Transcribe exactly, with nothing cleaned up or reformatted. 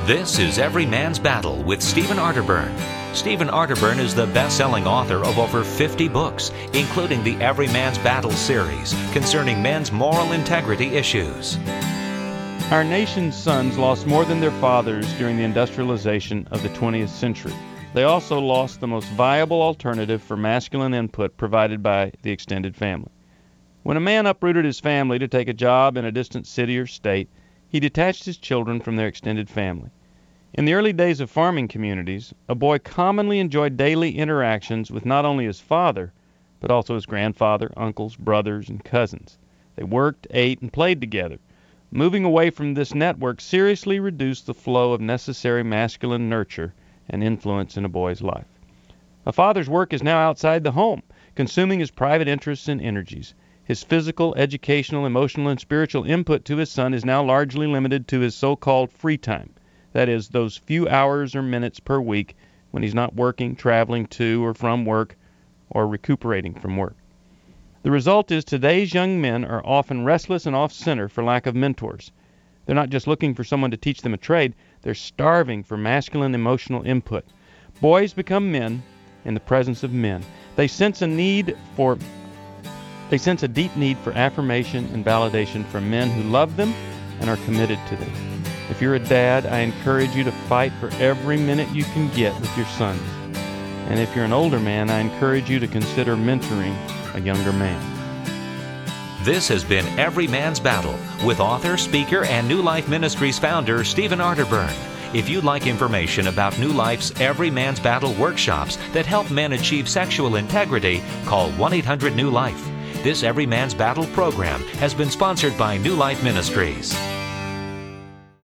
This is Every Man's Battle with Stephen Arterburn. Stephen Arterburn is the best-selling author of over fifty books, including the Every Man's Battle series concerning men's moral integrity issues. Our nation's sons lost more than their fathers during the industrialization of the twentieth century. They also lost the most viable alternative for masculine input provided by the extended family. When a man uprooted his family to take a job in a distant city or state, he detached his children from their extended family. In the early days of farming communities, a boy commonly enjoyed daily interactions with not only his father, but also his grandfather, uncles, brothers, and cousins. They worked, ate, and played together. Moving away from this network seriously reduced the flow of necessary masculine nurture and influence in a boy's life. A father's work is now outside the home, consuming his private interests and energies. His physical, educational, emotional, and spiritual input to his son is now largely limited to his so-called free time. That is, those few hours or minutes per week when he's not working, traveling to or from work, or recuperating from work. The result is today's young men are often restless and off-center for lack of mentors. They're not just looking for someone to teach them a trade, they're starving for masculine emotional input. Boys become men in the presence of men. They sense a need for They sense a deep need for affirmation and validation from men who love them and are committed to them. If you're a dad, I encourage you to fight for every minute you can get with your sons. And if you're an older man, I encourage you to consider mentoring a younger man. This has been Every Man's Battle with author, speaker, and New Life Ministries founder Stephen Arterburn. If you'd like information about New Life's Every Man's Battle workshops that help men achieve sexual integrity, call one eight hundred new life. This Every Man's Battle program has been sponsored by New Life Ministries.